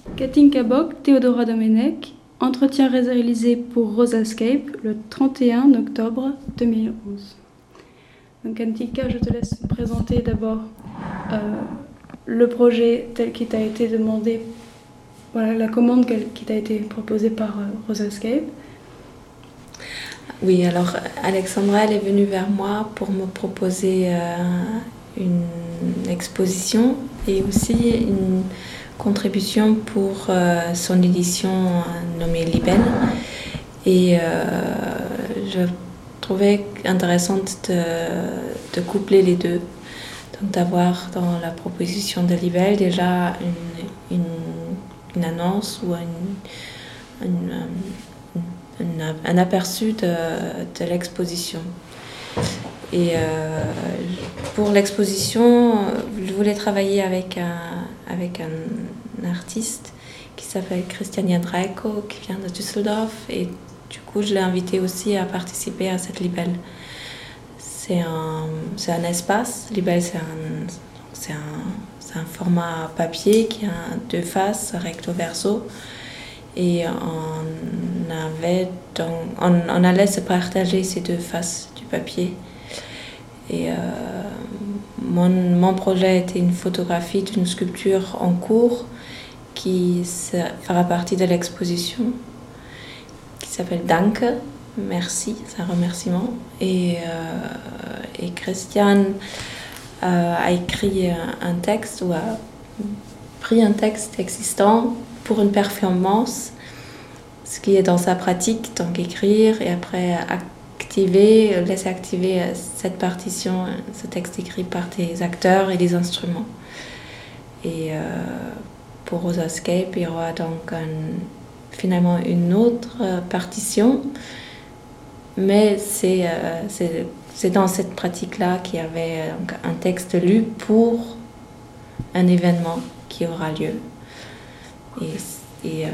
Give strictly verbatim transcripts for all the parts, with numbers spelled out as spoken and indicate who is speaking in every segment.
Speaker 1: Katinka Bock, Théodora Domenech, entretien réalisé pour Rosascape le trente et un octobre deux mille onze. Donc Katinka, je te laisse présenter d'abord euh, le projet tel qu'il t'a été demandé, voilà, la commande qui t'a été proposée par euh, Rosascape.
Speaker 2: Oui, alors Alexandra, elle est venue vers moi pour me proposer euh, une exposition et aussi une contribution pour euh, son édition euh, nommée Libelle. Et euh, je trouvais intéressant de, de coupler les deux. Donc d'avoir dans la proposition de Libelle déjà une, une, une annonce ou une, une, une, un aperçu de, de l'exposition. Et euh, pour l'exposition, je voulais travailler avec un, avec un artiste qui s'appelle Christian Jandrejko, qui vient de Düsseldorf. Et du coup, je l'ai invité aussi à participer à cette Libelle. C'est un, c'est un espace. Libelle, c'est un, c'est un, c'est un format papier qui a deux faces, recto verso. Et on, avait donc, on, on allait se partager ces deux faces du papier. Et euh, mon, mon projet était une photographie d'une sculpture en cours qui fera partie de l'exposition, qui s'appelle Danke, merci, c'est un remerciement. Et, euh, et Christian euh, a écrit un texte, ou a pris un texte existant pour une performance, ce qui est dans sa pratique, donc écrire et après activer, laisser activer cette partition, ce texte écrit par des acteurs et des instruments. Et euh, pour Rosascape, il y aura donc un, finalement une autre partition, mais c'est, euh, c'est, c'est dans cette pratique-là qu'il y avait donc, un texte lu pour un événement qui aura lieu. Et, et, euh,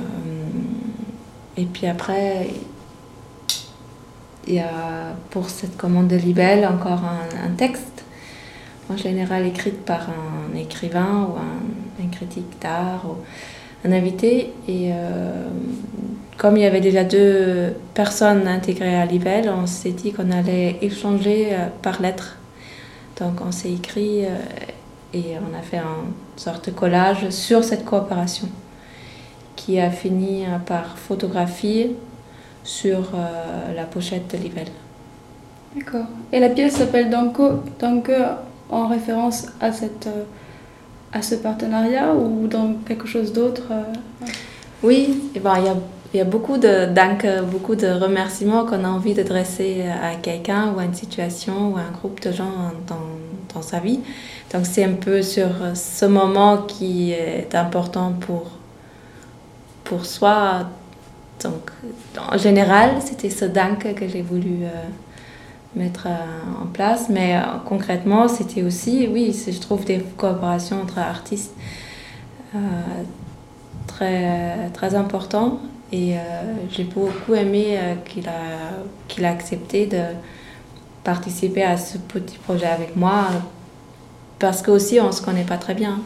Speaker 2: et puis après, il y a pour cette commande de Libelle encore un, un texte, en général écrit par un écrivain ou un, un critique d'art ou un invité. Et euh, comme il y avait déjà deux personnes intégrées à Libelle, on s'est dit qu'on allait échanger par lettres. Donc on s'est écrit euh, et on a fait une sorte de collage sur cette coopération qui a fini par photographier sur euh, la pochette de Libelle.
Speaker 1: D'accord. Et la pièce s'appelle Danke, Danke en référence à, cette, euh, à ce partenariat ou dans quelque chose d'autre euh...
Speaker 2: Oui, et ben, il y a, il y a beaucoup de Danke, beaucoup de remerciements qu'on a envie de dresser à quelqu'un ou à une situation ou à un groupe de gens dans, dans sa vie. Donc c'est un peu sur ce moment qui est important pour, pour soi. Donc en général, c'était ce Danke que j'ai voulu euh, mettre euh, en place. Mais euh, concrètement, c'était aussi, oui, je trouve des coopérations entre artistes euh, très, très importantes. Et euh, j'ai beaucoup aimé euh, qu'il a, qu'il a accepté de participer à ce petit projet avec moi. Parce qu'aussi, on ne se connaît pas très bien.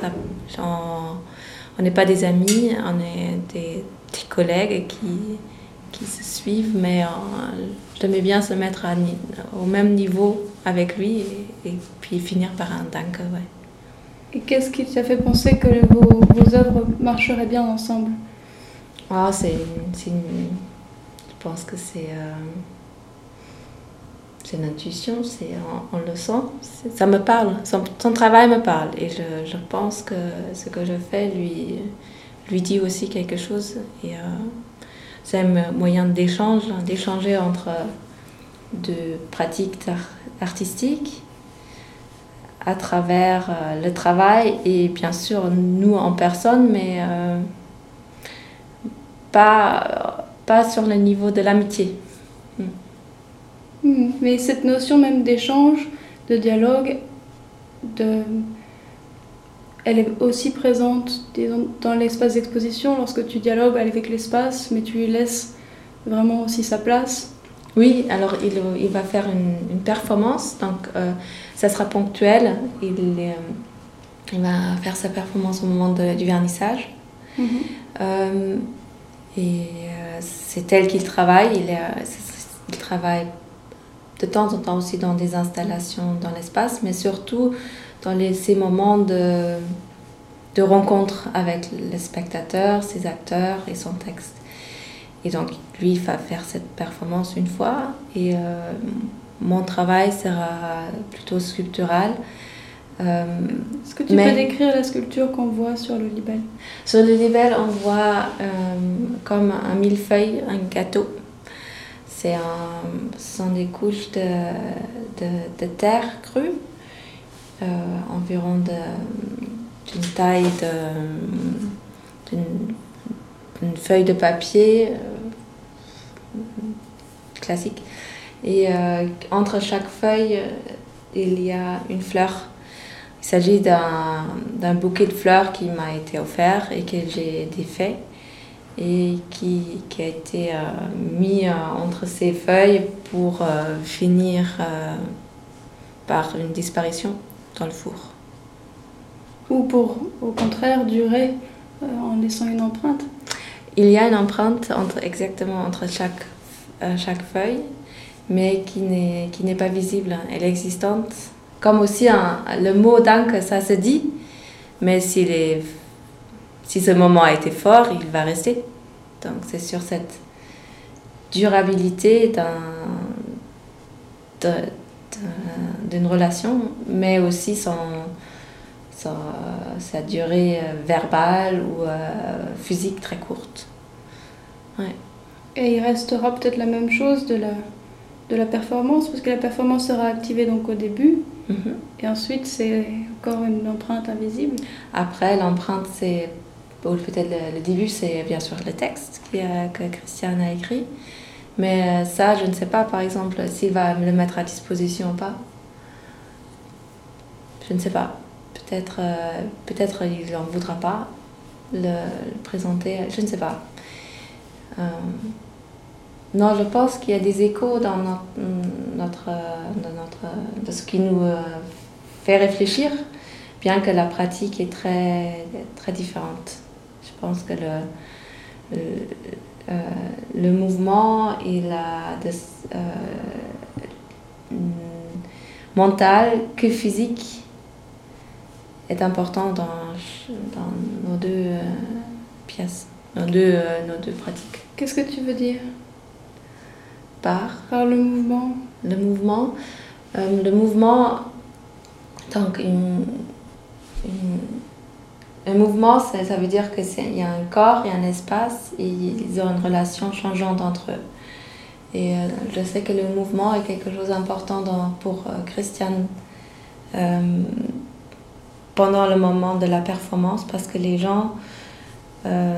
Speaker 2: On n'est pas des amis, on est des, des collègues qui, qui se suivent, mais euh, j'aimais bien se mettre à, au même niveau avec lui et, et puis finir par un Danke. Ouais.
Speaker 1: Et qu'est-ce qui t'a fait penser que vos, vos œuvres marcheraient bien ensemble?
Speaker 2: Ah, c'est, c'est une, je pense que c'est... Euh, C'est une intuition, c'est, on, on le sent, c'est, ça me parle, son, son travail me parle et je, je pense que ce que je fais lui, lui dit aussi quelque chose. Et euh, c'est un moyen d'échange, d'échanger entre deux pratiques artistiques à travers euh, le travail et bien sûr nous en personne, mais euh, pas, pas sur le niveau de l'amitié.
Speaker 1: Mais cette notion même d'échange, de dialogue, de... elle est aussi présente disons, dans l'espace d'exposition lorsque tu dialogues avec l'espace, mais tu lui laisses vraiment aussi sa place.
Speaker 2: Oui, alors il, il va faire une, une performance, donc euh, ça sera ponctuel. Il, euh, il va faire sa performance au moment de, du vernissage. Mm-hmm. Euh, et euh, c'est tel qu'il travaille. Il, est, il travaille de temps en temps aussi dans des installations dans l'espace, mais surtout dans les, ces moments de, de rencontre avec les spectateurs, ses acteurs et son texte. Et donc, lui, il va faire cette performance une fois. Et euh, mon travail sera plutôt sculptural.
Speaker 1: Euh, Est-ce que tu mais, peux décrire la sculpture qu'on voit sur le libelle?
Speaker 2: Sur le libelle, on voit euh, comme un millefeuille, un gâteau. C'est un, ce sont des couches de, de, de terre crue, euh, environ d'une taille de, d'une, d'une feuille de papier euh, classique. Et euh, entre chaque feuille, il y a une fleur. Il s'agit d'un, d'un bouquet de fleurs qui m'a été offert et que j'ai défait et qui, qui a été euh, mis euh, entre ces feuilles pour euh, finir euh, par une disparition dans le four.
Speaker 1: Ou pour, au contraire, durer euh, en laissant une empreinte.
Speaker 2: Il y a une empreinte entre, exactement entre chaque, euh, chaque feuille, mais qui n'est, qui n'est pas visible. Elle est existante. Comme aussi un, le mot d'encre, ça se dit, mais s'il est, si ce moment a été fort, il va rester. Donc c'est sur cette durabilité d'un, de, de, d'une relation, mais aussi son, son, sa durée verbale ou euh, physique très courte. Ouais.
Speaker 1: Et il restera peut-être la même chose de la, de la performance, parce que la performance sera activée donc au début, mm-hmm. et ensuite c'est encore une empreinte invisible.
Speaker 2: Après, l'empreinte, c'est peut-être le, le début, c'est bien sûr le texte qui a, que Christiane a écrit, mais ça, je ne sais pas, par exemple, s'il va me le mettre à disposition ou pas. Je ne sais pas. Peut-être, euh, peut-être il n'en voudra pas le, le présenter, je ne sais pas. Euh, non, je pense qu'il y a des échos dans notre, notre, dans notre, de ce qui nous euh, fait réfléchir, bien que la pratique est très, très différente. Je pense que le, le, euh, le mouvement et la de, euh, mental que physique est important dans, dans nos deux euh, pièces, nos deux, euh, nos deux pratiques.
Speaker 1: Qu'est-ce que tu veux dire
Speaker 2: par,
Speaker 1: par le mouvement?
Speaker 2: Le mouvement, euh, le mouvement, donc une, une un mouvement, ça, ça veut dire qu'il y a un corps et un espace et ils ont une relation changeante entre eux. Et euh, je sais que le mouvement est quelque chose d'important dans, pour euh, Christiane euh, pendant le moment de la performance, parce que les gens euh,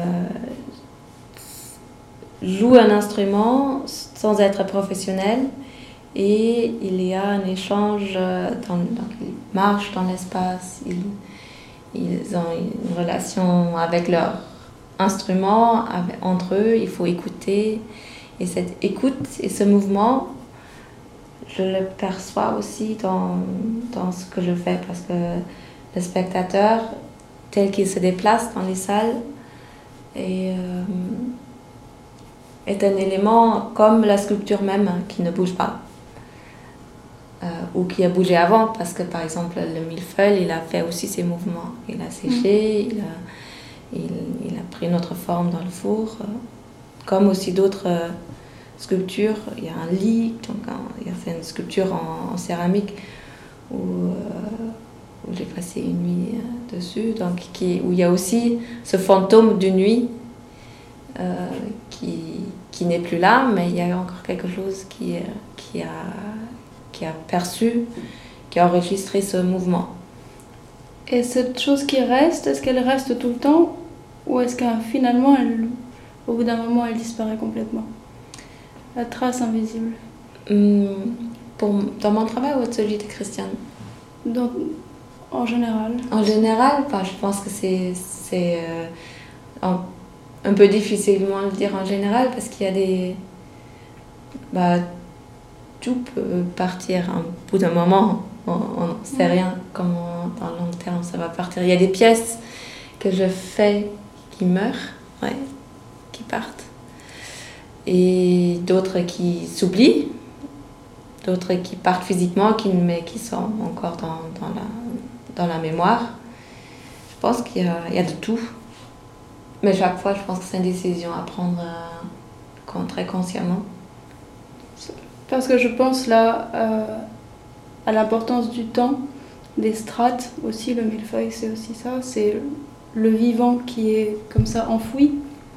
Speaker 2: jouent un instrument sans être professionnels et il y a un échange, dans, donc ils marchent dans l'espace, ils, Ils ont une relation avec leur instrument, avec, entre eux, il faut écouter. Et cette écoute et ce mouvement, je le perçois aussi dans, dans ce que je fais, parce que le spectateur, tel qu'il se déplace dans les salles, est, euh, est un élément comme la sculpture même, qui ne bouge pas. Euh, ou qui a bougé avant, parce que par exemple le millefeuille, il a fait aussi ses mouvements, il a séché, mmh. il, a, il, il a pris une autre forme dans le four, euh, comme aussi d'autres euh, sculptures. Il y a un lit, donc un, il y a fait une sculpture en, en céramique où, euh, où j'ai passé une nuit euh, dessus, donc qui, où il y a aussi ce fantôme de nuit euh, qui, qui n'est plus là, mais il y a encore quelque chose qui, qui a qui a perçu, qui a enregistré ce mouvement.
Speaker 1: Et cette chose qui reste, est-ce qu'elle reste tout le temps ou est-ce que finalement, elle, au bout d'un moment, elle disparaît complètement? La trace invisible.
Speaker 2: Hum, pour, dans mon travail ou celui de Christiane?
Speaker 1: Dans, en général.
Speaker 2: En général, bah, je pense que c'est, c'est euh, un, un peu difficilement le dire en général, parce qu'il y a des... Bah, tout peut partir au bout d'un moment, on ne sait rien comment dans le long terme ça va partir. Il y a des pièces que je fais qui meurent, ouais, qui partent. Et d'autres qui s'oublient, d'autres qui partent physiquement, qui, mais qui sont encore dans, dans, la, dans la mémoire. Je pense qu'il y a, il y a de tout. Mais chaque fois, je pense que c'est une décision à prendre euh, très consciemment.
Speaker 1: Parce que je pense là euh, à l'importance du temps, des strates aussi, le millefeuille c'est aussi ça, c'est le vivant qui est comme ça enfoui.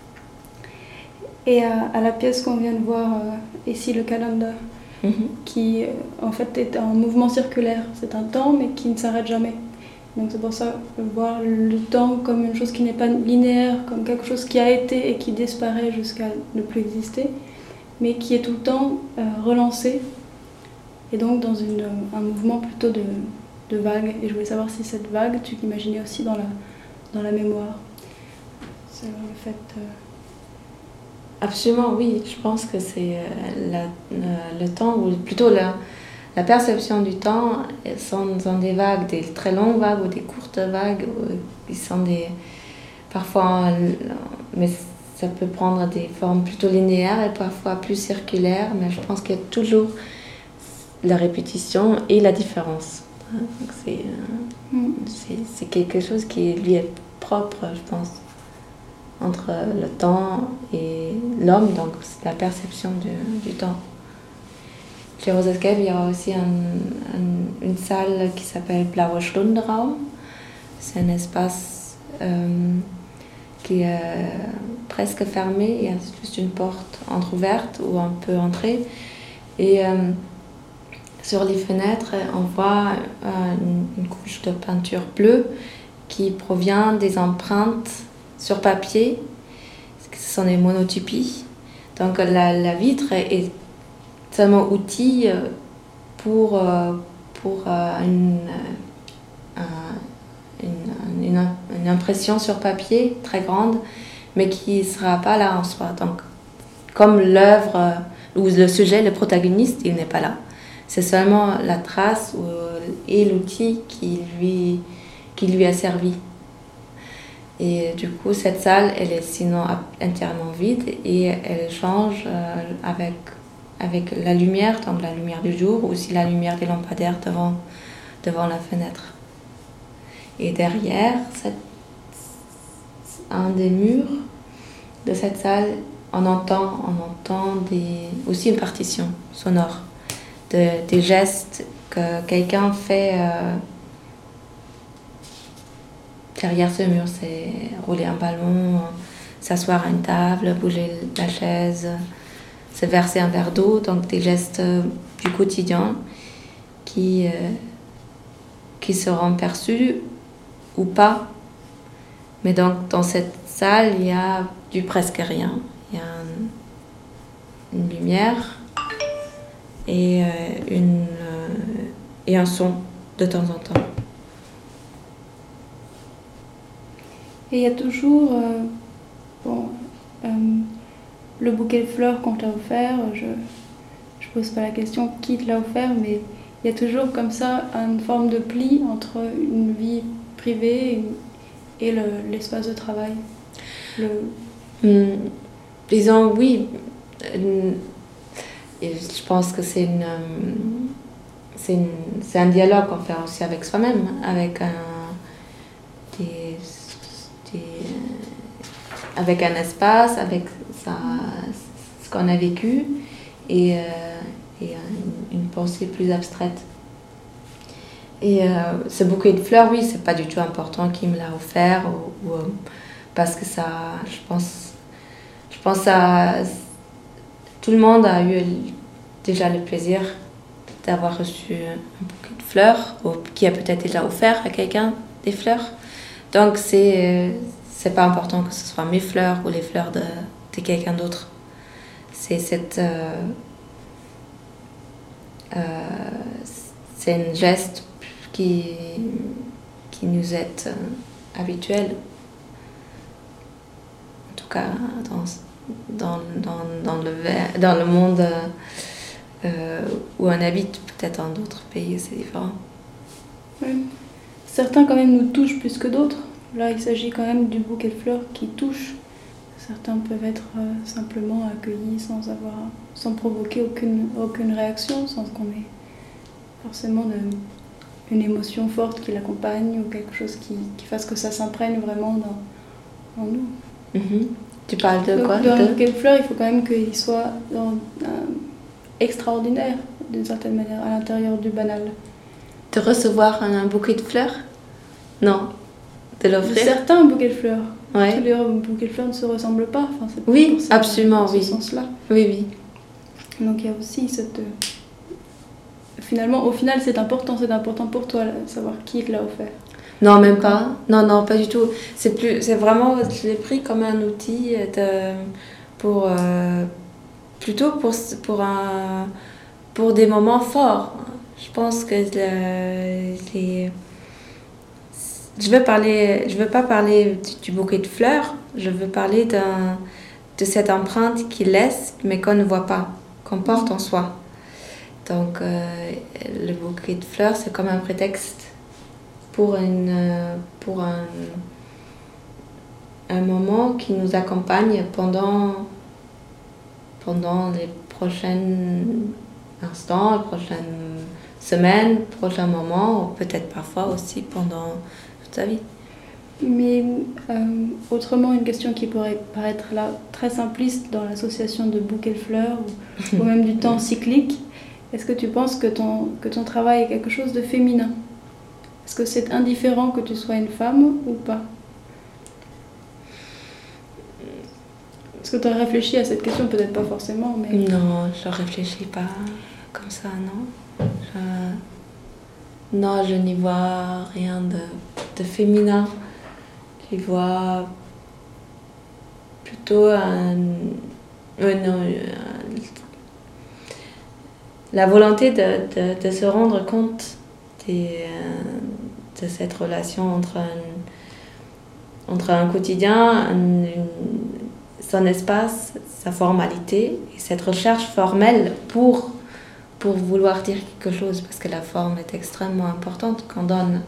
Speaker 1: Et à, à la pièce qu'on vient de voir euh, ici, le calendar, mm-hmm. qui euh, en fait est un mouvement circulaire, c'est un temps mais qui ne s'arrête jamais. Donc c'est pour ça voir le temps comme une chose qui n'est pas linéaire, comme quelque chose qui a été et qui disparaît jusqu'à ne plus exister, mais qui est tout le temps euh, relancé, et donc dans une, un mouvement plutôt de, de vague. Et je voulais savoir si cette vague, tu l'imaginais aussi dans la, dans la mémoire. C'est le fait... Euh...
Speaker 2: Absolument, oui. Je pense que c'est euh, la, le, le temps, ou plutôt la... La perception du temps sont, sont des vagues, des très longues vagues ou des courtes vagues, qui sont des, parfois, mais ça peut prendre des formes plutôt linéaires et parfois plus circulaires, mais je pense qu'il y a toujours la répétition et la différence. Donc c'est, mm. c'est, c'est quelque chose qui lui est propre, je pense, entre le temps et l'homme, donc c'est la perception du, du temps. Chez Rosascape, il y a aussi un, un, une salle qui s'appelle Blauer Stundenraum. C'est un espace euh, qui est presque fermé. Il y a juste une porte entrouverte où on peut entrer. Et euh, sur les fenêtres, on voit euh, une, une couche de peinture bleue qui provient des empreintes sur papier. Ce sont des monotypies. Donc la, la vitre est seulement outil pour, pour une, une, une, une impression sur papier très grande, mais qui ne sera pas là en soi. Donc, comme l'œuvre ou le sujet, le protagoniste, il n'est pas là. C'est seulement la trace et l'outil qui lui, qui lui a servi. Et du coup, cette salle, elle est sinon entièrement vide et elle change avec avec la lumière, donc la lumière du jour, ou aussi la lumière des lampadaires devant, devant la fenêtre. Et derrière, cette, un des murs de cette salle, on entend, on entend des, aussi une partition sonore, de, des gestes que quelqu'un fait euh, derrière ce mur. C'est rouler un ballon, s'asseoir à une table, bouger la chaise, se verser un verre d'eau, donc des gestes du quotidien qui, euh, qui seront perçus ou pas. Mais donc dans cette salle, il y a du presque rien. Il y a un, une lumière et, euh, une, euh, et un son de temps en temps.
Speaker 1: Et il y a toujours... Euh, bon, euh, le bouquet de fleurs qu'on t'a offert, je ne pose pas la question qui te l'a offert, mais il y a toujours comme ça une forme de pli entre une vie privée et, et le, l'espace de travail. Le...
Speaker 2: Hum, disons oui, euh, et je pense que c'est, une, c'est, une, c'est un dialogue qu'on fait aussi avec soi-même, avec un, des, des, avec un espace, avec ça, ce qu'on a vécu et, euh, et une, une pensée plus abstraite. Et euh, ce bouquet de fleurs, oui, c'est pas du tout important qui me l'a offert ou, ou, parce que ça, je pense, je pense à tout le monde a eu déjà le plaisir d'avoir reçu un bouquet de fleurs ou qui a peut-être déjà offert à quelqu'un des fleurs. Donc c'est c'est pas important que ce soit mes fleurs ou les fleurs de de quelqu'un d'autre. C'est cette euh, euh, c'est un geste qui qui nous est euh, habituel, en tout cas dans dans dans dans le dans le monde euh, où on habite. Peut-être dans d'autres pays c'est différent.
Speaker 1: Oui. Certains quand même nous touchent plus que d'autres. là, il s'agit quand même du bouquet de fleurs qui touche. Certains peuvent être euh, simplement accueillis sans avoir, sans provoquer aucune, aucune réaction, sans qu'on ait forcément de, une émotion forte qui l'accompagne ou quelque chose qui, qui fasse que ça s'imprègne vraiment dans, en nous.
Speaker 2: Mm-hmm. Tu parles de
Speaker 1: Donc,
Speaker 2: quoi?
Speaker 1: Dans
Speaker 2: de...
Speaker 1: un bouquet de fleurs, il faut quand même qu'il soit dans, euh, extraordinaire, d'une certaine manière, à l'intérieur du banal.
Speaker 2: De recevoir un, un bouquet de fleurs? Non. De l'offrir?
Speaker 1: Certains bouquets de fleurs.
Speaker 2: Ouais.
Speaker 1: Tous les bouquets de fleurs ne se ressemblent pas. Enfin, c'est
Speaker 2: oui,
Speaker 1: pour ça,
Speaker 2: absolument,
Speaker 1: dans
Speaker 2: oui.
Speaker 1: ce sens-là.
Speaker 2: Oui, oui.
Speaker 1: Donc il y a aussi cette... Finalement, au final, c'est important, c'est important pour toi de savoir qui te l'a offert.
Speaker 2: Non, même pas. Non, non, pas du tout. C'est plus, c'est vraiment, je l'ai pris comme un outil de, pour, euh, plutôt pour, pour, un, pour des moments forts. Je pense que le, les, je veux parler, je veux pas parler du, du bouquet de fleurs. Je veux parler d'un, de cette empreinte qu'il laisse, mais qu'on ne voit pas, qu'on porte en soi. Donc, euh, le bouquet de fleurs, c'est comme un prétexte pour, une, pour un, un moment qui nous accompagne pendant, pendant les prochains instants, les prochaines semaines, prochains moments, ou peut-être parfois aussi pendant toute sa vie.
Speaker 1: Mais euh, autrement, une question qui pourrait paraître là très simpliste dans l'association de bouquets de fleurs ou, ou même du temps cyclique, est-ce que tu penses que ton, que ton travail est quelque chose de féminin? Est-ce que c'est indifférent que tu sois une femme ou pas? Est-ce que tu as réfléchi à cette question? Peut-être pas forcément, mais...
Speaker 2: Non, je ne réfléchis pas comme ça, non. Je... Non, je n'y vois rien de, de féminin. Je vois plutôt un... Euh, non, un... la volonté de, de, de se rendre compte des, de cette relation entre un, entre un quotidien, un, une, son espace, sa formalité, et cette recherche formelle pour, pour vouloir dire quelque chose, parce que la forme est extrêmement importante qu'on donne.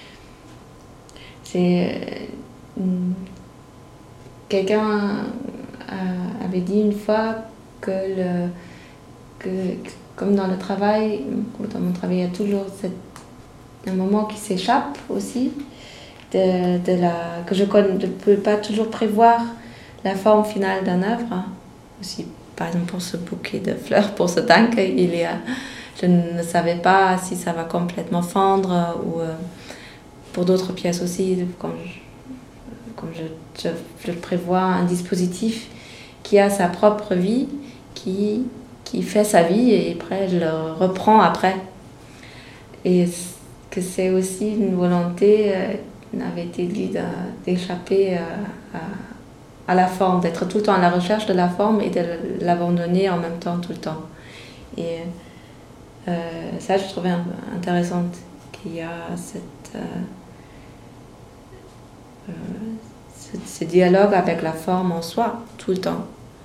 Speaker 2: C'est, euh, quelqu'un avait dit une fois que, le, que, comme dans le travail, dans mon travail, il y a toujours cette, un moment qui s'échappe aussi, de, de la, que je ne peux pas toujours prévoir la forme finale d'une œuvre. Aussi, par exemple, pour ce bouquet de fleurs, pour ce tank, il y a, je ne savais pas si ça va complètement fendre, ou euh, pour d'autres pièces aussi, comme je, comme je, je, je prévois un dispositif qui a sa propre vie, qui, qui fait sa vie, et après je le reprends après. Et que c'est aussi une volonté, euh, avait été dit, d'échapper à, à à la forme, d'être tout le temps à la recherche de la forme et de l'abandonner en même temps tout le temps. Et euh, ça, je trouvais intéressant qu'il y a cette, euh, euh, ce, ce dialogue avec la forme en soi, tout le temps.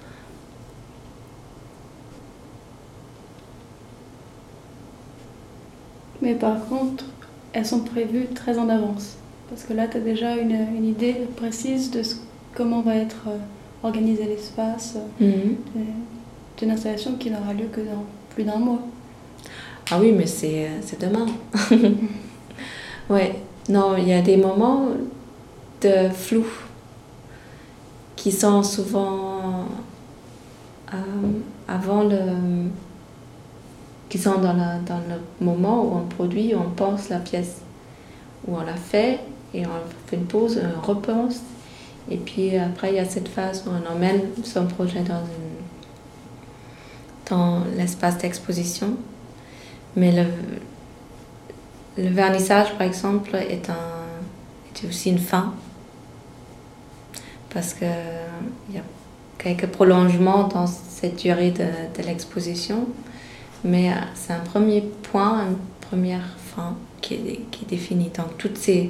Speaker 1: Mais par contre, elles sont prévues très en avance. Parce que là, tu as déjà une, une idée précise de ce comment va être euh, organisé l'espace euh, mm-hmm. d'une installation qui n'aura lieu que dans plus d'un mois.
Speaker 2: Ah oui, mais c'est, c'est demain. Ouais, non, il y a des moments de flou qui sont souvent euh, avant le... qui sont dans, la, dans le moment où on produit, où on pense la pièce, où on la fait et on fait une pause, on repense. Et puis après, il y a cette phase où on emmène son projet dans, une, dans l'espace d'exposition. Mais le, le vernissage, par exemple, est, un, est aussi une fin. Parce qu'il y a quelques prolongements dans cette durée de, de l'exposition. Mais c'est un premier point, une première fin qui est, qui est définie. Donc toutes ces...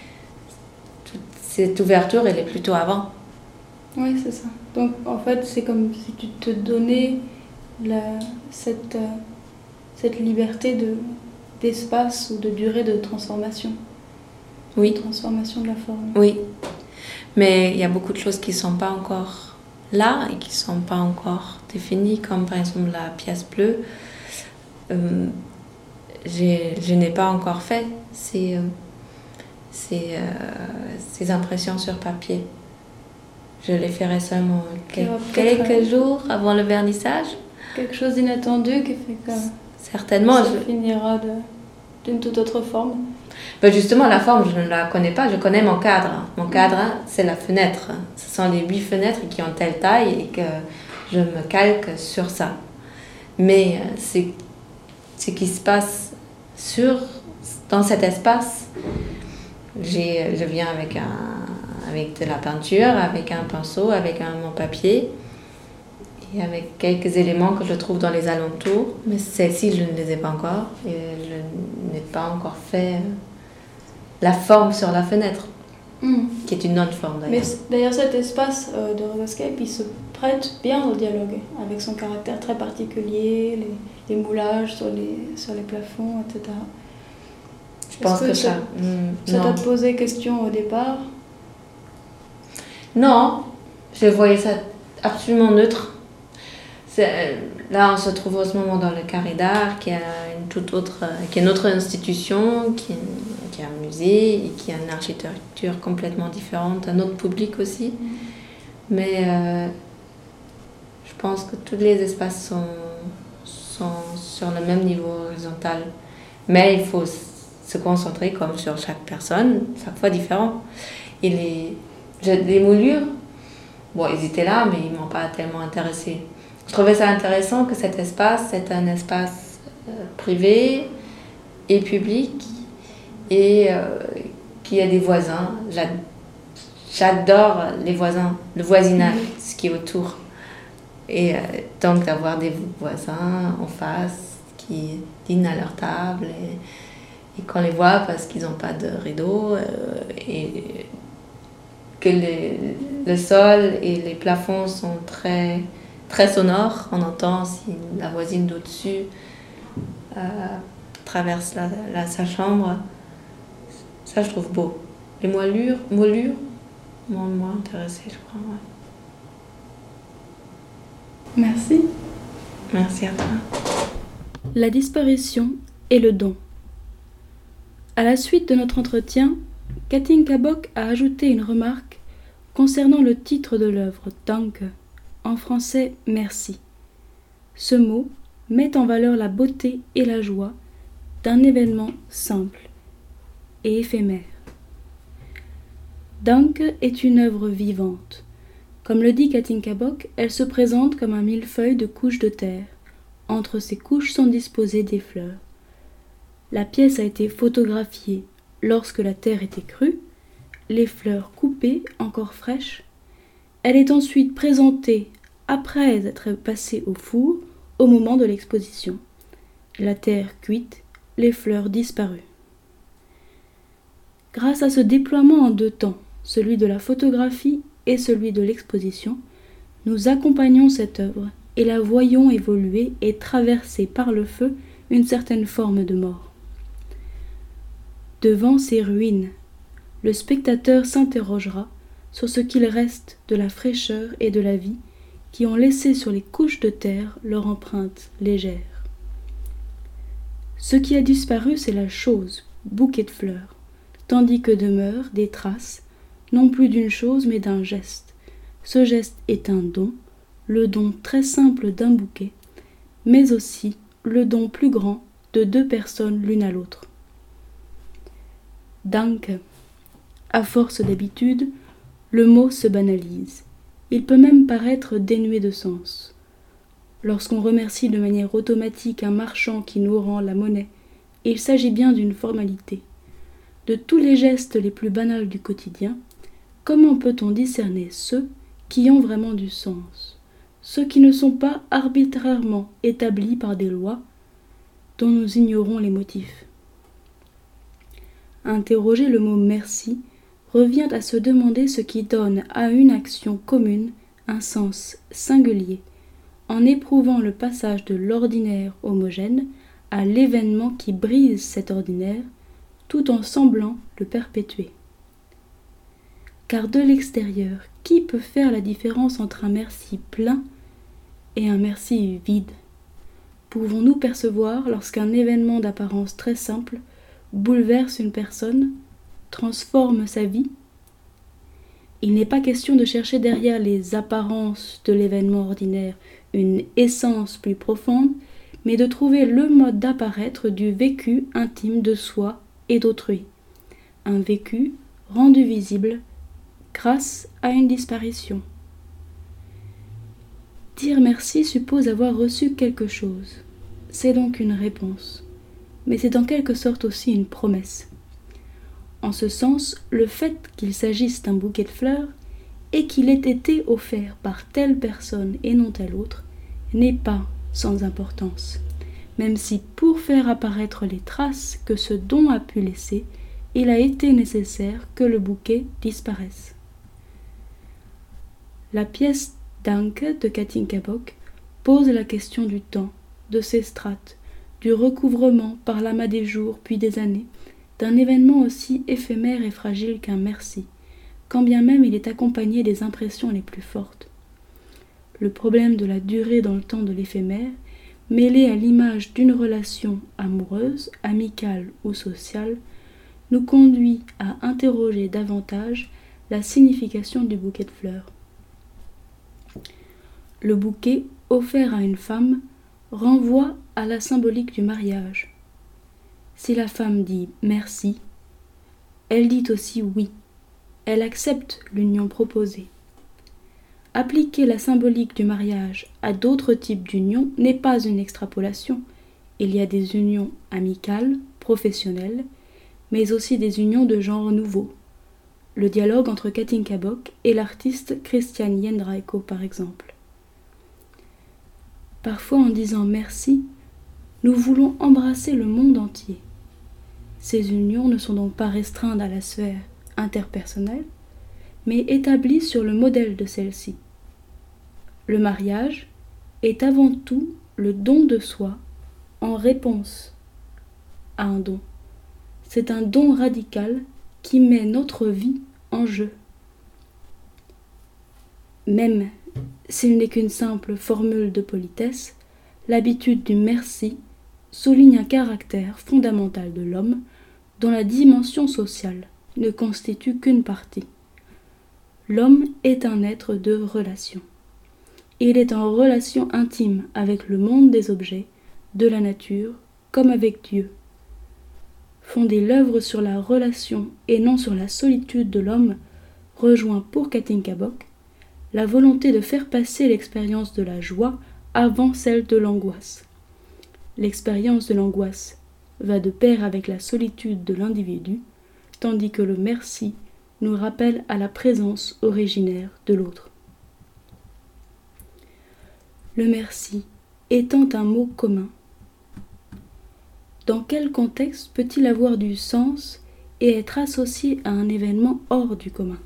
Speaker 2: Cette ouverture, elle est plutôt avant.
Speaker 1: Oui, c'est ça. Donc, en fait, c'est comme si tu te donnais la, cette, euh, cette liberté de, d'espace ou de durée de transformation.
Speaker 2: Oui.
Speaker 1: La transformation de la forme.
Speaker 2: Oui. Mais il y a beaucoup de choses qui ne sont pas encore là et qui ne sont pas encore définies, comme par exemple la pièce bleue. Euh, j'ai, je n'ai pas encore fait ces, euh, ces, euh, ces impressions sur papier. Je les ferai seulement quel- quelques jours avant le vernissage.
Speaker 1: Quelque chose d'inattendu qui fait que
Speaker 2: certainement,
Speaker 1: ça
Speaker 2: je...
Speaker 1: finira de, d'une toute autre forme.
Speaker 2: Ben justement, la forme, je ne la connais pas, je connais mon cadre. Mon cadre, c'est la fenêtre. Ce sont les huit fenêtres qui ont telle taille et que je me calque sur ça. Mais c'est ce qui se passe sur, dans cet espace. J'ai, je viens avec, un, avec de la peinture, avec un pinceau, avec un, mon papier et avec quelques éléments que je trouve dans les alentours. Mais celles-ci, je ne les ai pas encore et je n'ai pas encore fait la forme sur la fenêtre, mmh. qui est une autre forme d'ailleurs.
Speaker 1: Mais d'ailleurs, cet espace euh, de Rosascape, il se prête bien au dialogue, avec son caractère très particulier, les, les moulages sur les, sur les plafonds, et cetera.
Speaker 2: Je pense que, que ça...
Speaker 1: Mmh, ça t'a posé question au départ?
Speaker 2: Non, je voyais ça absolument neutre. C'est, là, on se trouve en ce moment dans le Carré d'Art, qui a une toute autre, qui est une autre institution, qui est, qui a un musée et qui a une architecture complètement différente, un autre public aussi. Mmh. Mais euh, je pense que tous les espaces sont, sont sur le même niveau horizontal. Mais il faut se concentrer, comme sur chaque personne, chaque fois différent. Et les, les moulures, bon, ils étaient là, mais ils ne m'ont pas tellement intéressée. Je trouvais ça intéressant que cet espace, c'est un espace euh, privé et public et euh, qu'il y a des voisins. J'adore les voisins, le voisinage, ce qui est autour. Et euh, donc d'avoir des voisins en face qui dînent à leur table et, et qu'on les voit parce qu'ils n'ont pas de rideau euh, et que les, le sol et les plafonds sont très... très sonore, on entend si la voisine d'au-dessus euh, traverse la, la, sa chambre. Ça, je trouve beau. Les moulures, moulures m'ont moins intéressée, je crois. Ouais.
Speaker 1: Merci.
Speaker 2: Merci à toi.
Speaker 1: La disparition et le don. À la suite de notre entretien, Katinka Bock a ajouté une remarque concernant le titre de l'œuvre, Danke. En français, merci. Ce mot met en valeur la beauté et la joie d'un événement simple et éphémère. Danke est une œuvre vivante. Comme le dit Katinka Bock, elle se présente comme un millefeuille de couches de terre. Entre ces couches sont disposées des fleurs. La pièce a été photographiée lorsque la terre était crue, les fleurs coupées, encore fraîches. Elle est ensuite présentée après être passée au four au moment de l'exposition. La terre cuite, les fleurs disparues. Grâce à ce déploiement en deux temps, celui de la photographie et celui de l'exposition, nous accompagnons cette œuvre et la voyons évoluer et traverser par le feu une certaine forme de mort. Devant ces ruines, le spectateur s'interrogera sur ce qu'il reste de la fraîcheur et de la vie qui ont laissé sur les couches de terre leur empreinte légère. Ce qui a disparu, c'est la chose, bouquet de fleurs, tandis que demeurent des traces, non plus d'une chose mais d'un geste. Ce geste est un don, le don très simple d'un bouquet, mais aussi le don plus grand de deux personnes l'une à l'autre. Danke. À force d'habitude, le mot se banalise. Il peut même paraître dénué de sens. Lorsqu'on remercie de manière automatique un marchand qui nous rend la monnaie, il s'agit bien d'une formalité. De tous les gestes les plus banals du quotidien, comment peut-on discerner ceux qui ont vraiment du sens, ceux qui ne sont pas arbitrairement établis par des lois dont nous ignorons les motifs? Interroger le mot « merci » revient à se demander ce qui donne à une action commune un sens singulier, en éprouvant le passage de l'ordinaire homogène à l'événement qui brise cet ordinaire, tout en semblant le perpétuer. Car de l'extérieur, qui peut faire la différence entre un merci plein et un merci vide? Pouvons-nous percevoir lorsqu'un événement d'apparence très simple bouleverse une personne, transforme sa vie? Il n'est pas question de chercher derrière les apparences de l'événement ordinaire une essence plus profonde, mais de trouver le mode d'apparaître du vécu intime de soi et d'autrui. Un vécu rendu visible grâce à une disparition. Dire merci suppose avoir reçu quelque chose. C'est donc une réponse, mais c'est en quelque sorte aussi une promesse. En ce sens, le fait qu'il s'agisse d'un bouquet de fleurs et qu'il ait été offert par telle personne et non telle autre n'est pas sans importance, même si pour faire apparaître les traces que ce don a pu laisser, il a été nécessaire que le bouquet disparaisse. La pièce Danke de Katinka Bock pose la question du temps, de ses strates, du recouvrement par l'amas des jours puis des années, d'un événement aussi éphémère et fragile qu'un merci, quand bien même il est accompagné des impressions les plus fortes. Le problème de la durée dans le temps de l'éphémère, mêlé à l'image d'une relation amoureuse, amicale ou sociale, nous conduit à interroger davantage la signification du bouquet de fleurs. Le bouquet offert à une femme renvoie à la symbolique du mariage. Si la femme dit merci, elle dit aussi oui, elle accepte l'union proposée. Appliquer la symbolique du mariage à d'autres types d'unions n'est pas une extrapolation. Il y a des unions amicales, professionnelles, mais aussi des unions de genre nouveau. Le dialogue entre Katinka Bock et l'artiste Christian Jendraiko par exemple. Parfois en disant merci, nous voulons embrasser le monde entier. Ces unions ne sont donc pas restreintes à la sphère interpersonnelle, mais établies sur le modèle de celle-ci. Le mariage est avant tout le don de soi en réponse à un don. C'est un don radical qui met notre vie en jeu. Même s'il n'est qu'une simple formule de politesse, l'habitude du merci souligne un caractère fondamental de l'homme dont la dimension sociale ne constitue qu'une partie. L'homme est un être de relation. Il est en relation intime avec le monde des objets, de la nature, comme avec Dieu. Fonder l'œuvre sur la relation et non sur la solitude de l'homme rejoint pour Katinka Bock la volonté de faire passer l'expérience de la joie avant celle de l'angoisse. L'expérience de l'angoisse va de pair avec la solitude de l'individu, tandis que le merci nous rappelle à la présence originaire de l'autre. Le merci étant un mot commun. Dans quel contexte peut-il avoir du sens et être associé à un événement hors du commun?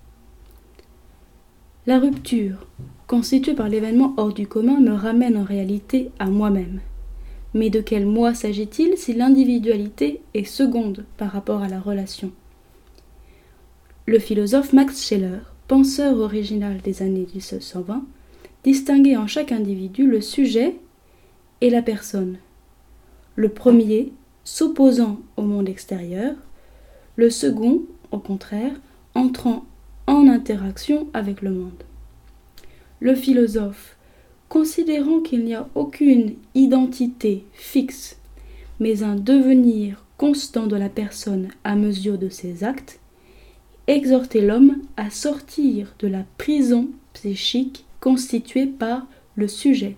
Speaker 1: La rupture, constituée par l'événement hors du commun, me ramène en réalité à moi-même. Mais de quel moi s'agit-il si l'individualité est seconde par rapport à la relation? Le philosophe Max Scheler, penseur original des années mille sept cent vingt, distinguait en chaque individu le sujet et la personne. Le premier s'opposant au monde extérieur, le second, au contraire, entrant en interaction avec le monde. Le philosophe, considérant qu'il n'y a aucune identité fixe, mais un devenir constant de la personne à mesure de ses actes, exhortait l'homme à sortir de la prison psychique constituée par le sujet.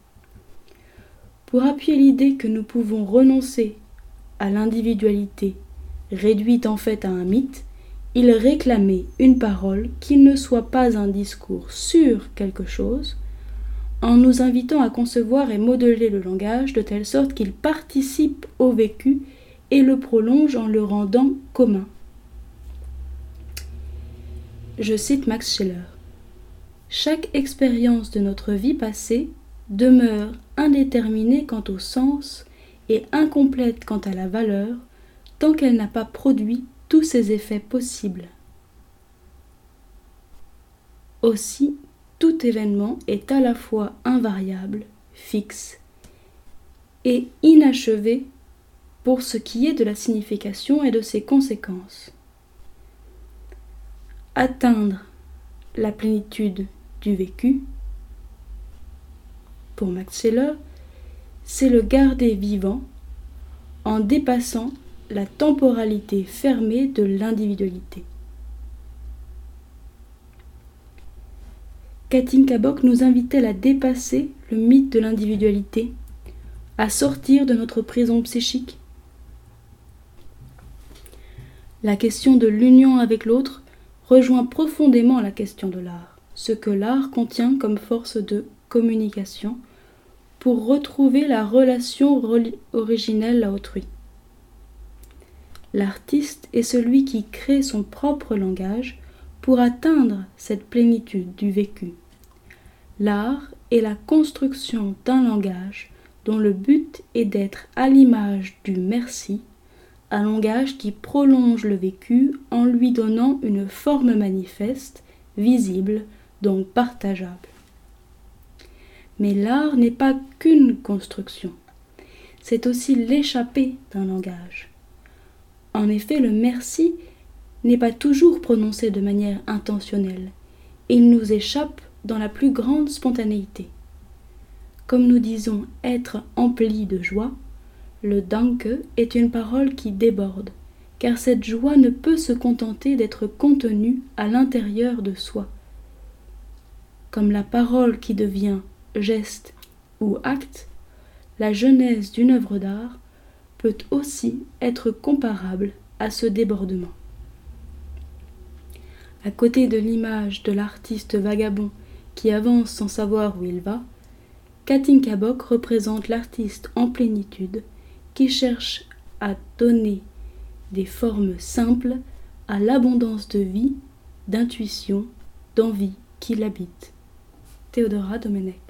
Speaker 1: Pour appuyer l'idée que nous pouvons renoncer à l'individualité, réduite en fait à un mythe, il réclamait une parole qui ne soit pas un discours sur quelque chose, en nous invitant à concevoir et modeler le langage de telle sorte qu'il participe au vécu et le prolonge en le rendant commun. Je cite Max Scheler. « Chaque expérience de notre vie passée demeure indéterminée quant au sens et incomplète quant à la valeur, tant qu'elle n'a pas produit tous ses effets possibles. Aussi, tout événement est à la fois invariable, fixe et inachevé pour ce qui est de la signification et de ses conséquences. Atteindre la plénitude du vécu, pour Max Scheler, c'est le garder vivant en dépassant la temporalité fermée de l'individualité. Katinka Bock nous invitait à dépasser le mythe de l'individualité, à sortir de notre prison psychique. La question de l'union avec l'autre rejoint profondément la question de l'art, ce que l'art contient comme force de communication pour retrouver la relation originelle à autrui. L'artiste est celui qui crée son propre langage pour atteindre cette plénitude du vécu. L'art est la construction d'un langage dont le but est d'être à l'image du merci, un langage qui prolonge le vécu en lui donnant une forme manifeste, visible, donc partageable. Mais l'art n'est pas qu'une construction, c'est aussi l'échappée d'un langage. En effet, le merci n'est pas toujours prononcé de manière intentionnelle, et il nous échappe dans la plus grande spontanéité. Comme nous disons être empli de joie, le Danke est une parole qui déborde, car cette joie ne peut se contenter d'être contenue à l'intérieur de soi. Comme la parole qui devient geste ou acte, la genèse d'une œuvre d'art peut aussi être comparable à ce débordement. À côté de l'image de l'artiste vagabond qui avance sans savoir où il va, Katinka Bock représente l'artiste en plénitude qui cherche à donner des formes simples à l'abondance de vie, d'intuition, d'envie qui l'habite. Théodora Domenech.